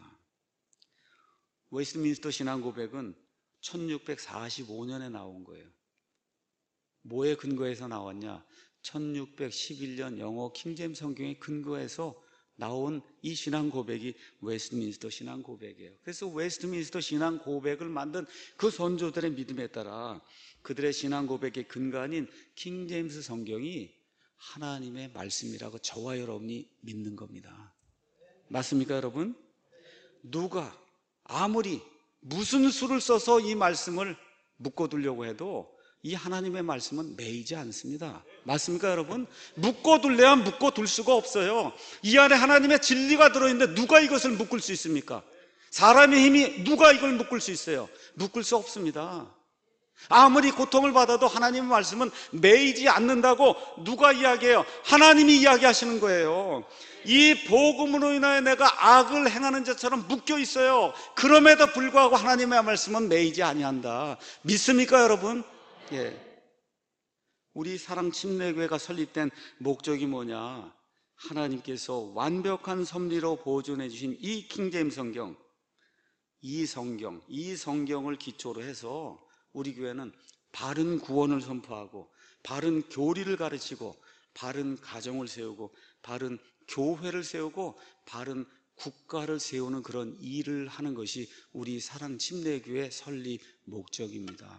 웨스트민스터 신앙 고백은 1645년에 나온 거예요. 뭐에 근거해서 나왔냐? 1611년 영어 킹제임스 성경의 근거해서 나온 이 신앙 고백이 웨스트민스터 신앙 고백이에요. 그래서 웨스트민스터 신앙 고백을 만든 그 선조들의 믿음에 따라 그들의 신앙 고백의 근간인 킹제임스 성경이 하나님의 말씀이라고 저와 여러분이 믿는 겁니다. 맞습니까, 여러분? 누가 아무리 무슨 수를 써서 이 말씀을 묶어두려고 해도 이 하나님의 말씀은 매이지 않습니다. 맞습니까, 여러분? 묶어둘래야 묶어둘 수가 없어요. 이 안에 하나님의 진리가 들어있는데 누가 이것을 묶을 수 있습니까? 사람의 힘이 누가 이걸 묶을 수 있어요? 묶을 수 없습니다. 아무리 고통을 받아도 하나님의 말씀은 매이지 않는다고 누가 이야기해요? 하나님이 이야기하시는 거예요. 이 복음으로 인하여 내가 악을 행하는 자처럼 묶여 있어요. 그럼에도 불구하고 하나님의 말씀은 매이지 아니한다. 믿습니까, 여러분? 예. 우리 사랑 침례교회가 설립된 목적이 뭐냐? 하나님께서 완벽한 섭리로 보존해 주신 이 킹제임스 성경, 이 성경을 기초로 해서 우리 교회는 바른 구원을 선포하고 바른 교리를 가르치고 바른 가정을 세우고 바른 교회를 세우고 바른 국가를 세우는 그런 일을 하는 것이 우리 사랑 침례교회 설립 목적입니다.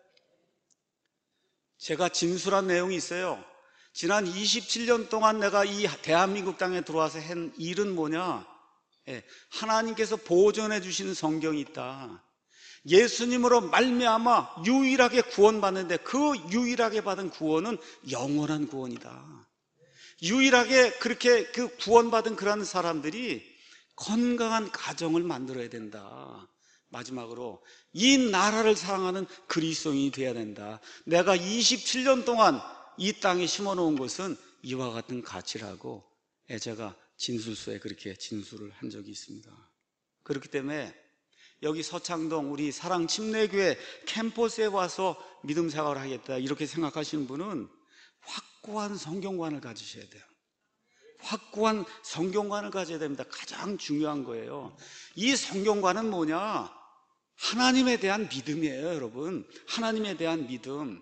제가 진술한 내용이 있어요. 지난 27년 동안 내가 이 대한민국 땅에 들어와서 한 일은 뭐냐? 하나님께서 보존해 주시는 성경이 있다. 예수님으로 말미암아 유일하게 구원받는데 그 유일하게 받은 구원은 영원한 구원이다. 유일하게 그렇게 그 구원받은 그런 사람들이 건강한 가정을 만들어야 된다. 마지막으로 이 나라를 사랑하는 그리스도인이 되어야 된다. 내가 27년 동안 이 땅에 심어놓은 것은 이와 같은 가치라고 제가 진술서에 그렇게 진술을 한 적이 있습니다. 그렇기 때문에 여기 서창동 우리 사랑 침례교회 캠퍼스에 와서 믿음 생활을 하겠다 이렇게 생각하시는 분은 확고한 성경관을 가지셔야 돼요. 확고한 성경관을 가져야 됩니다. 가장 중요한 거예요. 이 성경관은 뭐냐? 하나님에 대한 믿음이에요, 여러분. 하나님에 대한 믿음.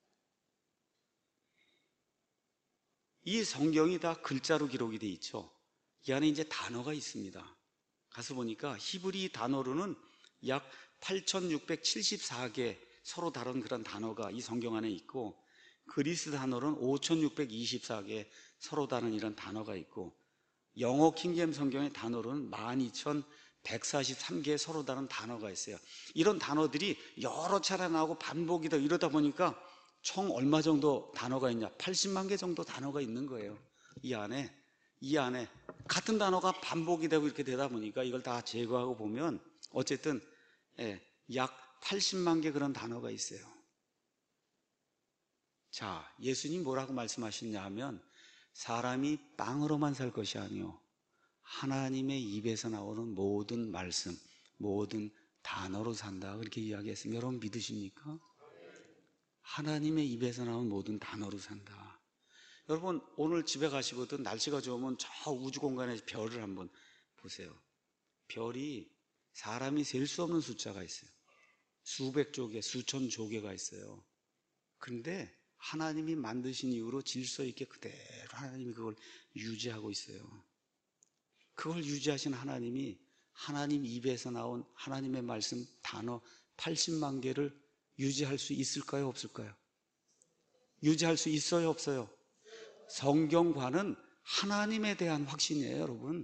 이 성경이 다 글자로 기록이 돼 있죠. 이 안에 이제 단어가 있습니다. 가서 보니까 히브리 단어로는 약 8,674개 서로 다른 그런 단어가 이 성경 안에 있고, 그리스 단어로는 5,624개 서로 다른 이런 단어가 있고, 영어 킹제임스 성경의 단어로는 12,100 143개의 서로 다른 단어가 있어요. 이런 단어들이 여러 차례 나오고 반복이 되고 이러다 보니까 총 얼마 정도 단어가 있냐? 80만 개 정도 단어가 있는 거예요. 이 안에 같은 단어가 반복이 되고 이렇게 되다 보니까 이걸 다 제거하고 보면 어쨌든 약 80만 개 그런 단어가 있어요. 자, 예수님 뭐라고 말씀하셨냐 하면 사람이 빵으로만 살 것이 아니요 하나님의 입에서 나오는 모든 말씀, 모든 단어로 산다, 그렇게 이야기했습니다. 여러분 믿으십니까? 하나님의 입에서 나온 모든 단어로 산다. 여러분 오늘 집에 가시거든 날씨가 좋으면 저 우주 공간에 별을 한번 보세요. 별이 사람이 셀 수 없는 숫자가 있어요. 수백 조개, 수천 조개가 있어요. 그런데 하나님이 만드신 이후로 질서 있게 그대로 하나님이 그걸 유지하고 있어요. 그걸 유지하신 하나님이 하나님 입에서 나온 하나님의 말씀 단어 80만 개를 유지할 수 있을까요? 없을까요? 유지할 수 있어요? 없어요? 성경과는 하나님에 대한 확신이에요, 여러분.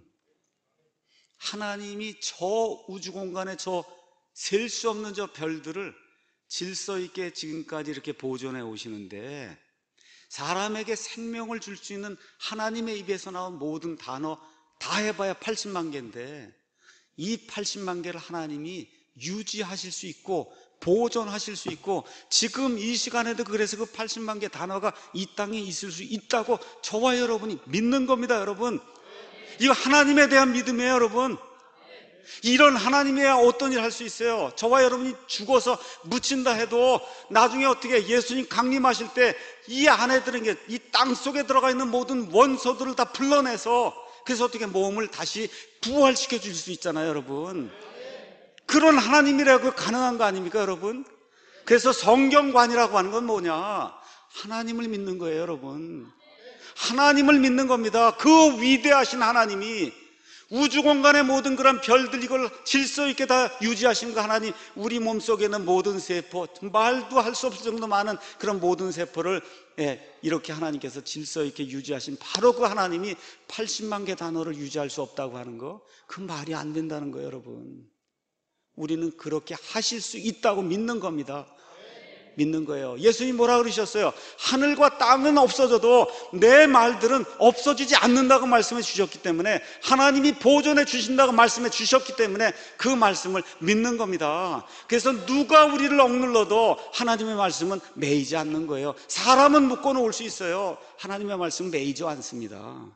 하나님이 저 우주 공간에 저 셀 수 없는 저 별들을 질서 있게 지금까지 이렇게 보존해 오시는데 사람에게 생명을 줄 수 있는 하나님의 입에서 나온 모든 단어 다 해봐야 80만 개인데 이 80만 개를 하나님이 유지하실 수 있고 보존하실 수 있고 지금 이 시간에도 그래서 그 80만 개 단어가 이 땅에 있을 수 있다고 저와 여러분이 믿는 겁니다. 여러분 이거 하나님에 대한 믿음이에요. 여러분 이런 하나님이야 어떤 일 할 수 있어요? 저와 여러분이 죽어서 묻힌다 해도 나중에 어떻게 예수님 강림하실 때 이 안에 들은 게 이 땅 속에 들어가 있는 모든 원소들을 다 불러내서 그래서 어떻게 몸을 다시 부활시켜 줄 수 있잖아요. 여러분 그런 하나님이라고 가능한 거 아닙니까? 여러분 그래서 성경관이라고 하는 건 뭐냐? 하나님을 믿는 거예요. 여러분 하나님을 믿는 겁니다. 그 위대하신 하나님이 우주 공간의 모든 그런 별들 이걸 질서 있게 다 유지하신 그 하나님, 우리 몸속에는 모든 세포, 말도 할 수 없을 정도 많은 그런 모든 세포를 이렇게 하나님께서 질서 있게 유지하신 바로 그 하나님이 80만 개 단어를 유지할 수 없다고 하는 거, 그 말이 안 된다는 거예요. 여러분 우리는 그렇게 하실 수 있다고 믿는 겁니다. 믿는 거예요. 예수님 뭐라 그러셨어요? 하늘과 땅은 없어져도 내 말들은 없어지지 않는다고 말씀해 주셨기 때문에, 하나님이 보존해 주신다고 말씀해 주셨기 때문에 그 말씀을 믿는 겁니다. 그래서 누가 우리를 억눌러도 하나님의 말씀은 매이지 않는 거예요. 사람은 묶어놓을 수 있어요. 하나님의 말씀은 매이지 않습니다.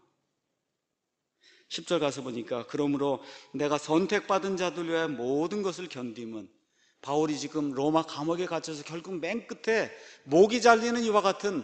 10절 가서 보니까 그러므로 내가 선택받은 자들 위하여 모든 것을 견디면, 바울이 지금 로마 감옥에 갇혀서 결국 맨 끝에 목이 잘리는 이와 같은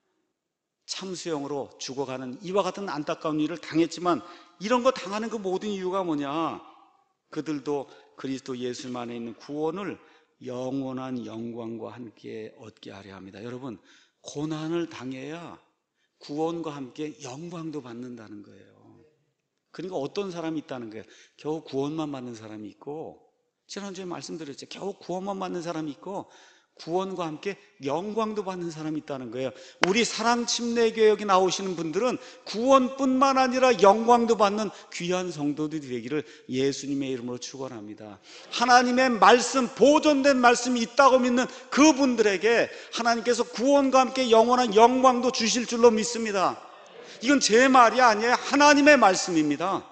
참수형으로 죽어가는 이와 같은 안타까운 일을 당했지만, 이런 거 당하는 그 모든 이유가 뭐냐? 그들도 그리스도 예수 안에 있는 구원을 영원한 영광과 함께 얻게 하려 합니다. 여러분 고난을 당해야 구원과 함께 영광도 받는다는 거예요. 그러니까 어떤 사람이 있다는 거예요. 겨우 구원만 받는 사람이 있고, 지난주에 말씀드렸죠. 겨우 구원만 받는 사람이 있고 구원과 함께 영광도 받는 사람이 있다는 거예요. 우리 사랑침례교회 나오시는 분들은 구원뿐만 아니라 영광도 받는 귀한 성도들이 되기를 예수님의 이름으로 축원합니다. 하나님의 말씀, 보존된 말씀이 있다고 믿는 그분들에게 하나님께서 구원과 함께 영원한 영광도 주실 줄로 믿습니다. 이건 제 말이 아니에요. 하나님의 말씀입니다.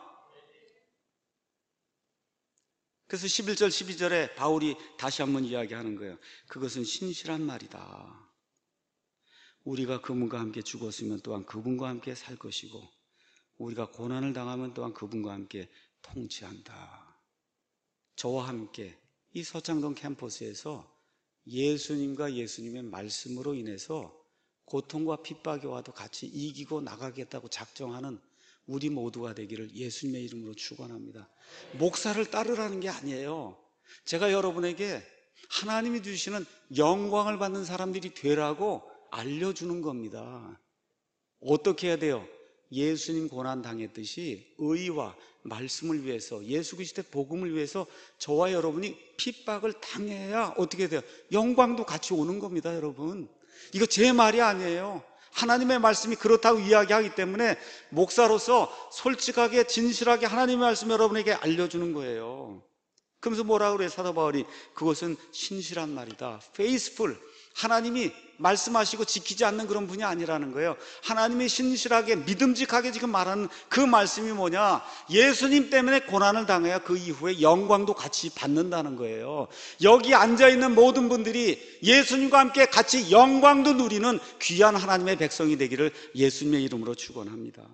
그래서 11절 12절에 바울이 다시 한번 이야기하는 거예요. 그것은 신실한 말이다. 우리가 그분과 함께 죽었으면 또한 그분과 함께 살 것이고, 우리가 고난을 당하면 또한 그분과 함께 통치한다. 저와 함께 이 서창동 캠퍼스에서 예수님과 예수님의 말씀으로 인해서 고통과 핍박이 와도 같이 이기고 나가겠다고 작정하는 우리 모두가 되기를 예수님의 이름으로 축원합니다. 목사를 따르라는 게 아니에요. 제가 여러분에게 하나님이 주시는 영광을 받는 사람들이 되라고 알려주는 겁니다. 어떻게 해야 돼요? 예수님 고난 당했듯이 의와 말씀을 위해서, 예수 그리스도의 복음을 위해서 저와 여러분이 핍박을 당해야 어떻게 돼요? 영광도 같이 오는 겁니다. 여러분 이거 제 말이 아니에요. 하나님의 말씀이 그렇다고 이야기하기 때문에 목사로서 솔직하게 진실하게 하나님의 말씀 여러분에게 알려주는 거예요. 그러면서 뭐라고 그래요? 사도 바울이 그것은 신실한 말이다. faithful. 하나님이 말씀하시고 지키지 않는 그런 분이 아니라는 거예요. 하나님이 신실하게 믿음직하게 지금 말하는 그 말씀이 뭐냐? 예수님 때문에 고난을 당해야 그 이후에 영광도 같이 받는다는 거예요. 여기 앉아있는 모든 분들이 예수님과 함께 같이 영광도 누리는 귀한 하나님의 백성이 되기를 예수님의 이름으로 축원합니다.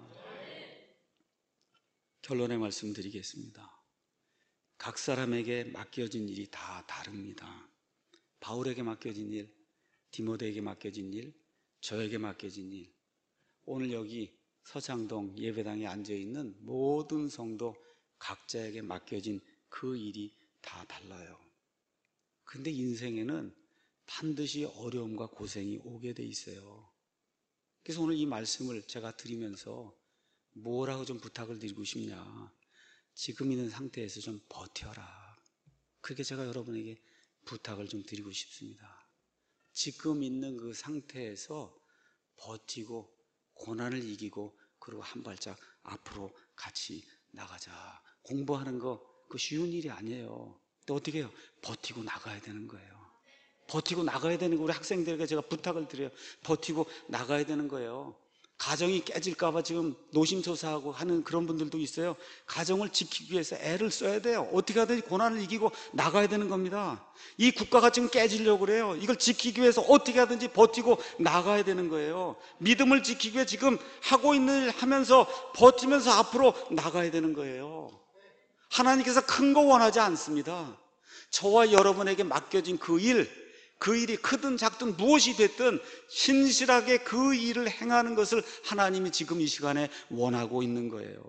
결론의 말씀 드리겠습니다. 각 사람에게 맡겨진 일이 다 다릅니다. 바울에게 맡겨진 일, 디모데에게 맡겨진 일, 저에게 맡겨진 일, 오늘 여기 서창동 예배당에 앉아있는 모든 성도 각자에게 맡겨진 그 일이 다 달라요. 근데 인생에는 반드시 어려움과 고생이 오게 돼 있어요. 그래서 오늘 이 말씀을 제가 드리면서 뭐라고 좀 부탁을 드리고 싶냐, 지금 있는 상태에서 좀 버텨라. 그렇게 제가 여러분에게 부탁을 좀 드리고 싶습니다. 지금 있는 그 상태에서 버티고 고난을 이기고 그리고 한 발짝 앞으로 같이 나가자. 공부하는 거 그 쉬운 일이 아니에요. 근데 어떻게 해요? 버티고 나가야 되는 거예요. 버티고 나가야 되는 거, 우리 학생들에게 제가 부탁을 드려요. 버티고 나가야 되는 거예요. 가정이 깨질까봐 지금 노심초사하고 하는 그런 분들도 있어요. 가정을 지키기 위해서 애를 써야 돼요. 어떻게 하든지 고난을 이기고 나가야 되는 겁니다. 이 국가가 지금 깨지려고 그래요. 이걸 지키기 위해서 어떻게 하든지 버티고 나가야 되는 거예요. 믿음을 지키기 위해 지금 하고 있는 일 하면서 버티면서 앞으로 나가야 되는 거예요. 하나님께서 큰 거 원하지 않습니다. 저와 여러분에게 맡겨진 그 일이 크든 작든 무엇이 됐든 신실하게 그 일을 행하는 것을 하나님이 지금 이 시간에 원하고 있는 거예요.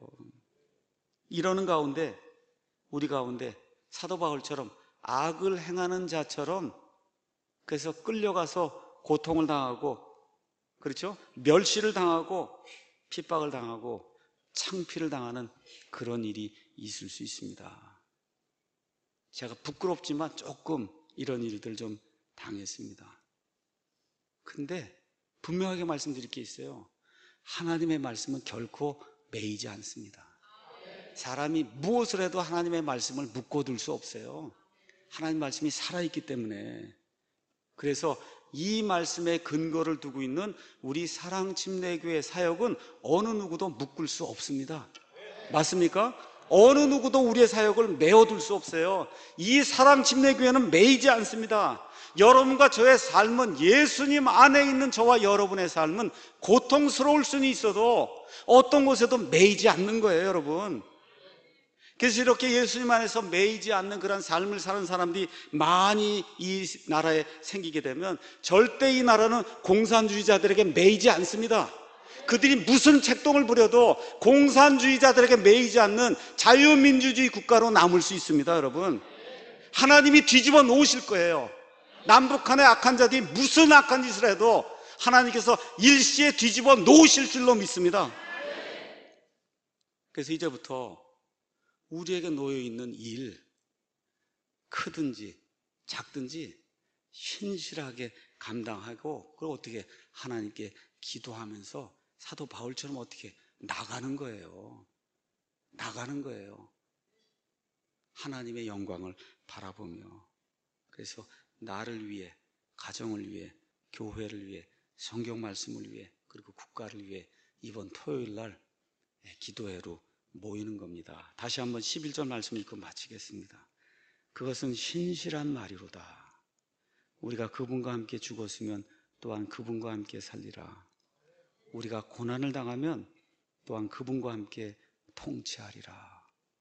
이러는 가운데 우리 가운데 사도 바울처럼 악을 행하는 자처럼 그래서 끌려가서 고통을 당하고, 그렇죠? 멸시를 당하고 핍박을 당하고 창피를 당하는 그런 일이 있을 수 있습니다. 제가 부끄럽지만 조금 이런 일들 좀 당했습니다. 근데 분명하게 말씀드릴 게 있어요. 하나님의 말씀은 결코 매이지 않습니다. 사람이 무엇을 해도 하나님의 말씀을 묶어둘 수 없어요. 하나님 말씀이 살아있기 때문에. 그래서 이 말씀에 근거를 두고 있는 우리 사랑침례교회 사역은 어느 누구도 묶을 수 없습니다. 맞습니까? 어느 누구도 우리의 사역을 메어둘 수 없어요. 이 사랑침례교회는 매이지 않습니다. 여러분과 저의 삶은, 예수님 안에 있는 저와 여러분의 삶은 고통스러울 수는 있어도 어떤 곳에도 매이지 않는 거예요, 여러분. 그래서 이렇게 예수님 안에서 매이지 않는 그런 삶을 사는 사람들이 많이 이 나라에 생기게 되면 절대 이 나라는 공산주의자들에게 매이지 않습니다. 그들이 무슨 책동을 부려도 공산주의자들에게 매이지 않는 자유민주주의 국가로 남을 수 있습니다, 여러분. 하나님이 뒤집어 놓으실 거예요. 남북한의 악한 자들이 무슨 악한 짓을 해도 하나님께서 일시에 뒤집어 놓으실 줄로 믿습니다. 그래서 이제부터 우리에게 놓여있는 일, 크든지 작든지 신실하게 감당하고, 그리고 어떻게 하나님께 기도하면서 사도 바울처럼 어떻게 나가는 거예요. 나가는 거예요. 하나님의 영광을 바라보며. 그래서 나를 위해, 가정을 위해, 교회를 위해, 성경 말씀을 위해, 그리고 국가를 위해 이번 토요일 날 기도회로 모이는 겁니다. 다시 한번 11절 말씀 읽고 마치겠습니다. 그것은 신실한 말이로다. 우리가 그분과 함께 죽었으면 또한 그분과 함께 살리라. 우리가 고난을 당하면 또한 그분과 함께 통치하리라.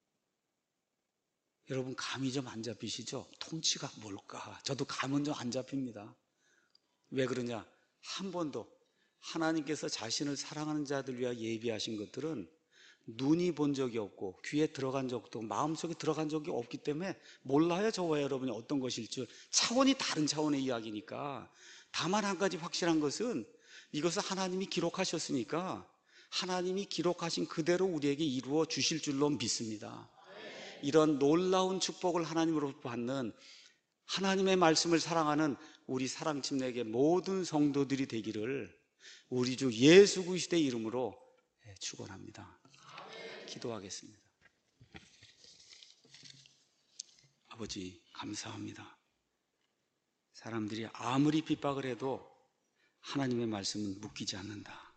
여러분, 감이 좀 안 잡히시죠? 통치가 뭘까? 저도 감은 좀 안 잡힙니다. 왜 그러냐? 한 번도 하나님께서 자신을 사랑하는 자들 위하여 예비하신 것들은 눈이 본 적이 없고 귀에 들어간 적도 마음속에 들어간 적이 없기 때문에 몰라요. 저와 여러분이 어떤 것일 줄. 차원이 다른 차원의 이야기니까. 다만 한 가지 확실한 것은 이것을 하나님이 기록하셨으니까 하나님이 기록하신 그대로 우리에게 이루어 주실 줄로 믿습니다. 이런 놀라운 축복을 하나님으로부터 받는, 하나님의 말씀을 사랑하는 우리 사랑침례교회 모든 성도들이 되기를 우리 주 예수 그리스도의 이름으로 축원합니다. 기도하겠습니다. 아버지, 감사합니다. 사람들이 아무리 핍박을 해도 하나님의 말씀은 묶이지 않는다.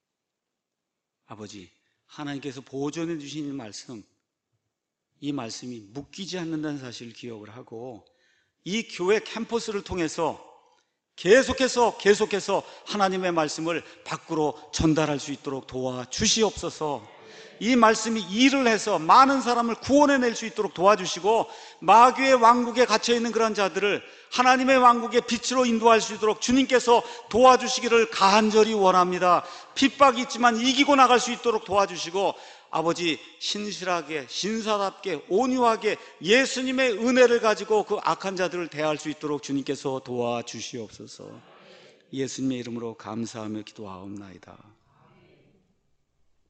아버지, 하나님께서 보존해 주신 이 말씀, 이 말씀이 묶이지 않는다는 사실을 기억을 하고 이 교회 캠퍼스를 통해서 계속해서 하나님의 말씀을 밖으로 전달할 수 있도록 도와주시옵소서. 이 말씀이 일을 해서 많은 사람을 구원해낼 수 있도록 도와주시고 마귀의 왕국에 갇혀있는 그런 자들을 하나님의 왕국의 빛으로 인도할 수 있도록 주님께서 도와주시기를 간절히 원합니다. 핍박이 있지만 이기고 나갈 수 있도록 도와주시고 아버지, 신실하게 신사답게 온유하게 예수님의 은혜를 가지고 그 악한 자들을 대할 수 있도록 주님께서 도와주시옵소서. 예수님의 이름으로 감사하며 기도하옵나이다.